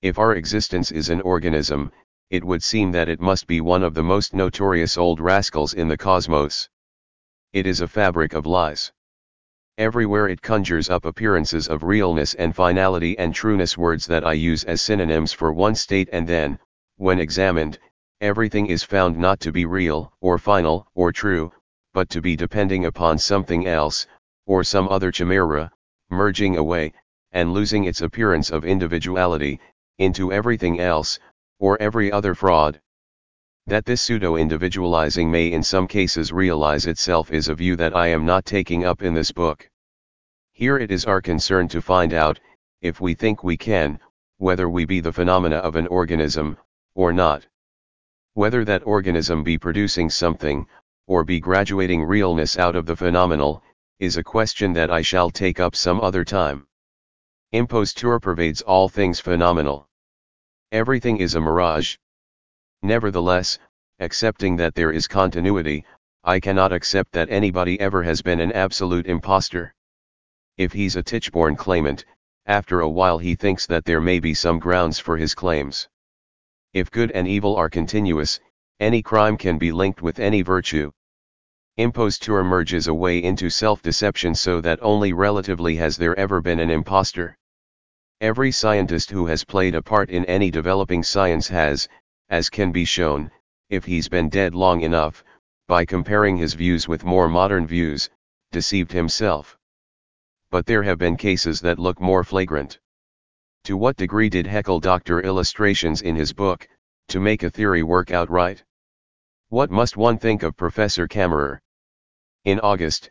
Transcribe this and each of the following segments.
If our existence is an organism, it would seem that it must be one of the most notorious old rascals in the cosmos. It is a fabric of lies. Everywhere it conjures up appearances of realness and finality and trueness, words that I use as synonyms for one state, and then, when examined, everything is found not to be real, or final, or true, but to be depending upon something else, or some other chimera, merging away, and losing its appearance of individuality, into everything else, or every other fraud. That this pseudo-individualizing may in some cases realize itself is a view that I am not taking up in this book. Here it is our concern to find out, if we think we can, whether we be the phenomena of an organism, or not. Whether that organism be producing something, or be graduating realness out of the phenomenal, is a question that I shall take up some other time. Imposture pervades all things phenomenal. Everything is a mirage. Nevertheless, accepting that there is continuity, I cannot accept that anybody ever has been an absolute impostor. If he's a Tichborne claimant, after a while he thinks that there may be some grounds for his claims. If good and evil are continuous, any crime can be linked with any virtue. Imposture merges away into self-deception, so that only relatively has there ever been an impostor. Every scientist who has played a part in any developing science has, as can be shown, if he's been dead long enough, by comparing his views with more modern views, deceived himself. But there have been cases that look more flagrant. To what degree did Haeckel doctor illustrations in his book, to make a theory work out right? What must one think of Professor Kammerer? In August,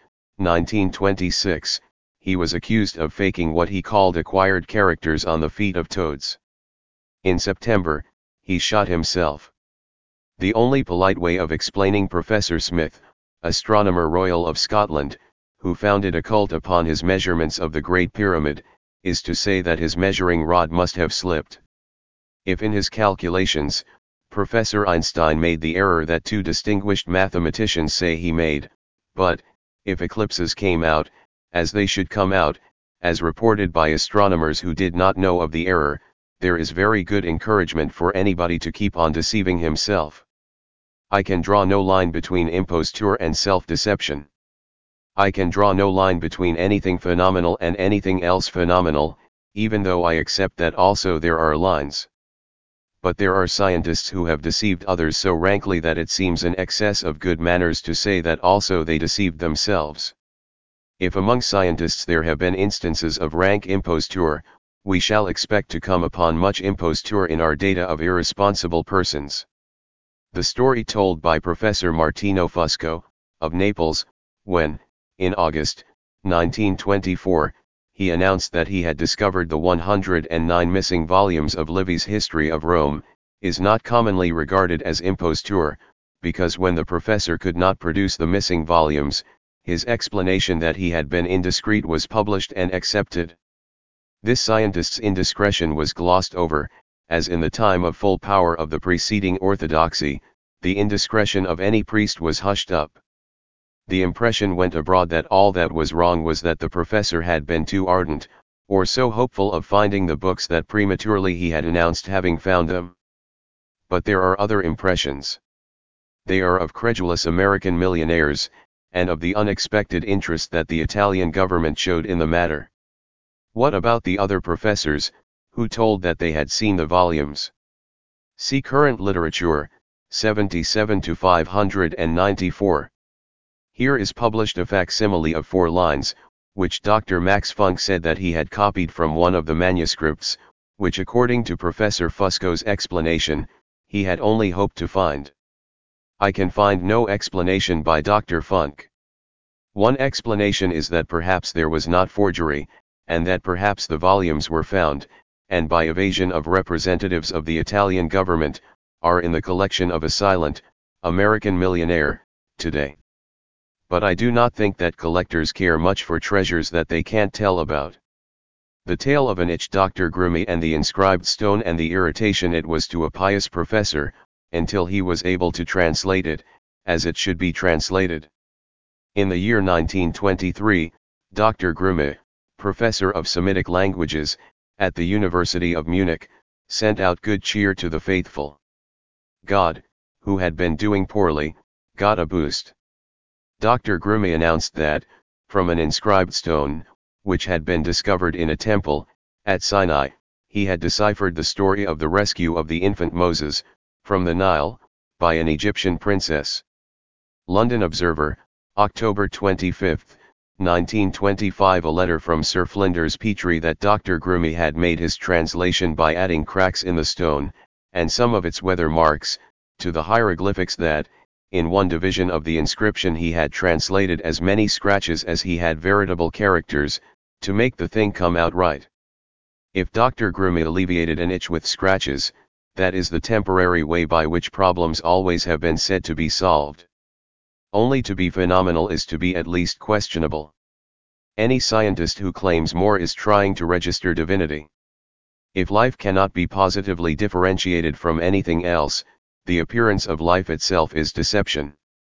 1926, he was accused of faking what he called acquired characters on the feet of toads. In September, he shot himself. The only polite way of explaining Professor Smith, Astronomer Royal of Scotland, who founded a cult upon his measurements of the Great Pyramid, is to say that his measuring rod must have slipped. If in his calculations, Professor Einstein made the error that two distinguished mathematicians say he made, but, if eclipses came out, as they should come out, as reported by astronomers who did not know of the error, there is very good encouragement for anybody to keep on deceiving himself. I can draw no line between imposture and self-deception. I can draw no line between anything phenomenal and anything else phenomenal, even though I accept that also there are lines. But there are scientists who have deceived others so rankly that it seems an excess of good manners to say that also they deceived themselves. If among scientists there have been instances of rank imposture, we shall expect to come upon much imposture in our data of irresponsible persons. The story told by Professor Martino Fusco, of Naples, when, in August, 1924, he announced that he had discovered the 109 missing volumes of Livy's History of Rome, is not commonly regarded as imposture, because when the professor could not produce the missing volumes, his explanation that he had been indiscreet was published and accepted. This scientist's indiscretion was glossed over, as in the time of full power of the preceding orthodoxy, the indiscretion of any priest was hushed up. The impression went abroad that all that was wrong was that the professor had been too ardent, or so hopeful of finding the books that prematurely he had announced having found them. But there are other impressions. They are of credulous American millionaires, and of the unexpected interest that the Italian government showed in the matter. What about the other professors, who told that they had seen the volumes? See Current Literature, 77 to 594. Here is published a facsimile of 4 lines, which Dr. Max Funk said that he had copied from one of the manuscripts, which according to Professor Fusco's explanation, he had only hoped to find. I can find no explanation by Dr. Funk. One explanation is that perhaps there was not forgery, and that perhaps the volumes were found, and by evasion of representatives of the Italian government, are in the collection of a silent, American millionaire, today. But I do not think that collectors care much for treasures that they can't tell about. The tale of an itch Dr. Grumy and the inscribed stone and the irritation it was to a pious professor, until he was able to translate it, as it should be translated. In the year 1923, Dr. Grumy, professor of Semitic languages, at the University of Munich, sent out good cheer to the faithful. God, who had been doing poorly, got a boost. Dr. Grumy announced that, from an inscribed stone, which had been discovered in a temple, at Sinai, he had deciphered the story of the rescue of the infant Moses, from the Nile, by an Egyptian princess. London Observer, October 25, 1925. A letter from Sir Flinders Petrie that Dr. Grumy had made his translation by adding cracks in the stone, and some of its weather marks, to the hieroglyphics that, in one division of the inscription he had translated as many scratches as he had veritable characters, to make the thing come out right. If Dr. Grumy alleviated an itch with scratches, that is the temporary way by which problems always have been said to be solved. Only to be phenomenal is to be at least questionable. Any scientist who claims more is trying to register divinity. If life cannot be positively differentiated from anything else, the appearance of life itself is deception.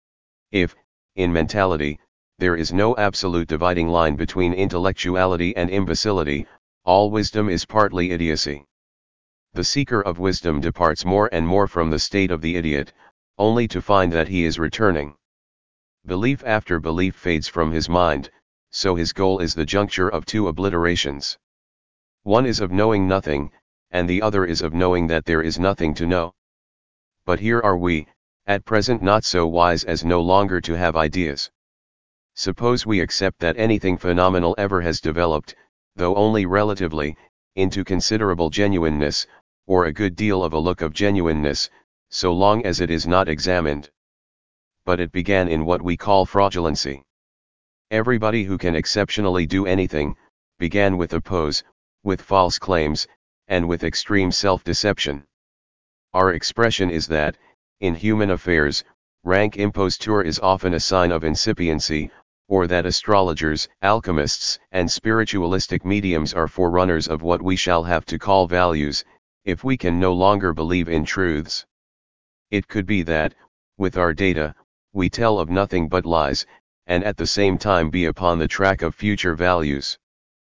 If, in mentality, there is no absolute dividing line between intellectuality and imbecility, all wisdom is partly idiocy. The seeker of wisdom departs more and more from the state of the idiot, only to find that he is returning. Belief after belief fades from his mind, so his goal is the juncture of two obliterations. One is of knowing nothing, and the other is of knowing that there is nothing to know. But here are we, at present not so wise as no longer to have ideas. Suppose we accept that anything phenomenal ever has developed, though only relatively, into considerable genuineness, or a good deal of a look of genuineness, so long as it is not examined. But it began in what we call fraudulency. Everybody who can exceptionally do anything, began with a pose, with false claims, and with extreme self-deception. Our expression is that, in human affairs, rank imposture is often a sign of incipiency, or that astrologers, alchemists, and spiritualistic mediums are forerunners of what we shall have to call values, if we can no longer believe in truths. It could be that, with our data, we tell of nothing but lies, and at the same time be upon the track of future values.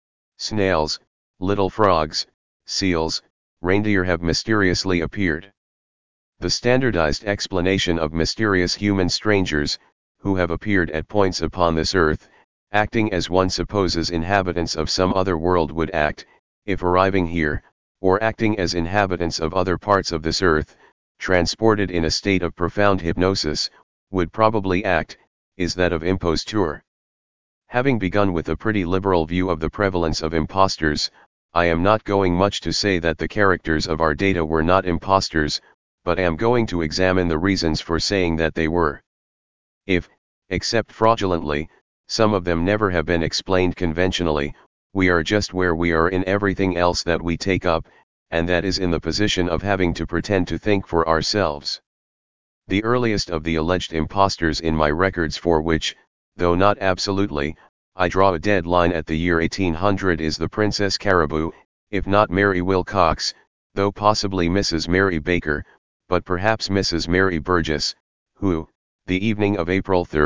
Snails, little frogs, seals, reindeer have mysteriously appeared. The standardized explanation of mysterious human strangers, who have appeared at points upon this earth, acting as one supposes inhabitants of some other world would act, if arriving here, or acting as inhabitants of other parts of this earth, transported in a state of profound hypnosis, would probably act, is that of imposture. Having begun with a pretty liberal view of the prevalence of impostors, I am not going much to say that the characters of our data were not impostors, but am going to examine the reasons for saying that they were. If, except fraudulently, some of them never have been explained conventionally, we are just where we are in everything else that we take up, and that is in the position of having to pretend to think for ourselves. The earliest of the alleged impostors in my records, for which, though not absolutely, I draw a dead line at the year 1800, is the Princess Caribou, if not Mary Wilcox, though possibly Mrs. Mary Baker, but perhaps Mrs. Mary Burgess, who, the evening of April 3,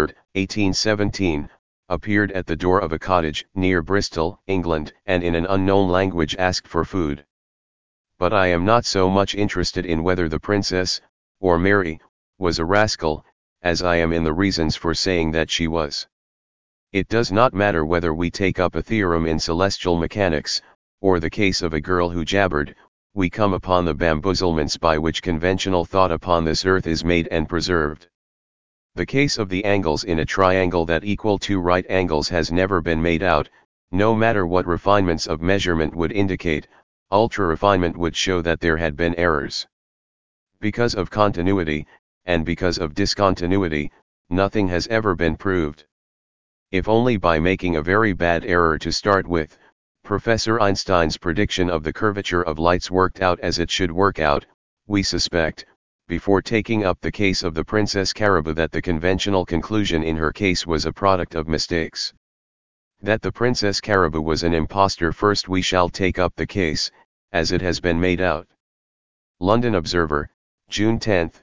1817, appeared at the door of a cottage near Bristol, England, and in an unknown language asked for food. But I am not so much interested in whether the princess, or Mary, was a rascal, as I am in the reasons for saying that she was. It does not matter whether we take up a theorem in celestial mechanics, or the case of a girl who jabbered, we come upon the bamboozlements by which conventional thought upon this earth is made and preserved. The case of the angles in a triangle that equal two right angles has never been made out, no matter what refinements of measurement would indicate. Ultra-refinement would show that there had been errors. Because of continuity, and because of discontinuity, nothing has ever been proved. If only by making a very bad error to start with, Professor Einstein's prediction of the curvature of lights worked out as it should work out, we suspect, before taking up the case of the Princess Caribou, that the conventional conclusion in her case was a product of mistakes. That the Princess Caribou was an impostor first we shall take up the case, as it has been made out. London Observer, June 10,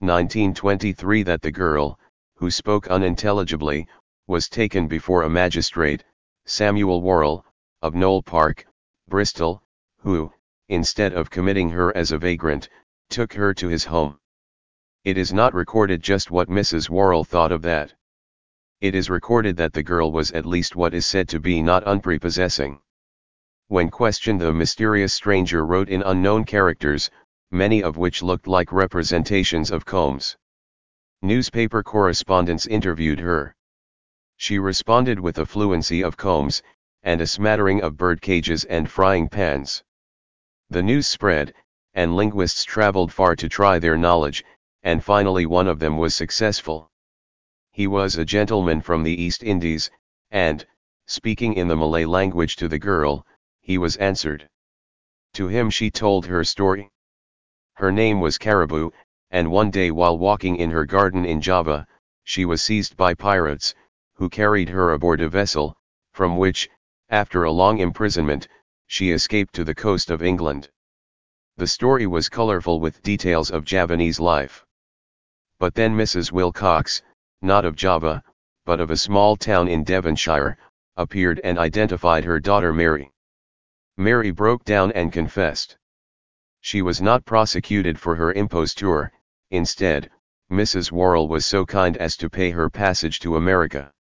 1923. That the girl, who spoke unintelligibly, was taken before a magistrate, Samuel Worrell, of Knoll Park, Bristol, who, instead of committing her as a vagrant, took her to his home. It is not recorded just what Mrs. Worrell thought of that. It is recorded that the girl was at least what is said to be not unprepossessing. When questioned, the mysterious stranger wrote in unknown characters, many of which looked like representations of combs. Newspaper correspondents interviewed her. She responded with a fluency of combs, and a smattering of bird cages and frying pans. The news spread, and linguists traveled far to try their knowledge, and finally one of them was successful. He was a gentleman from the East Indies, and, speaking in the Malay language to the girl, he was answered. To him she told her story. Her name was Caribou, and one day while walking in her garden in Java, she was seized by pirates, who carried her aboard a vessel, from which, after a long imprisonment, she escaped to the coast of England. The story was colorful with details of Javanese life. But then Mrs. Wilcox, not of Java, but of a small town in Devonshire, appeared and identified her daughter Mary. Mary broke down and confessed. She was not prosecuted for her imposture. Instead, Mrs. Worrell was so kind as to pay her passage to America.